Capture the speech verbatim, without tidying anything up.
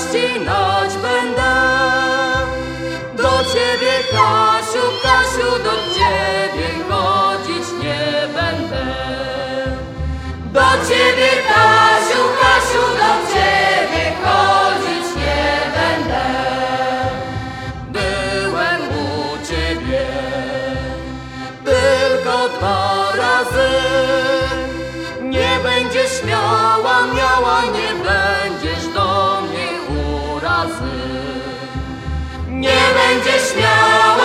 ścinać będę. Do ciebie, Kasiu, Kasiu, do ciebie chodzić nie będę. Do ciebie, Kasiu, Kasiu, do ciebie chodzić nie będę. Byłem u ciebie tylko dwa razy. Nie będziesz miała, miała, nie będziesz do mnie urazy. Nie będziesz miała.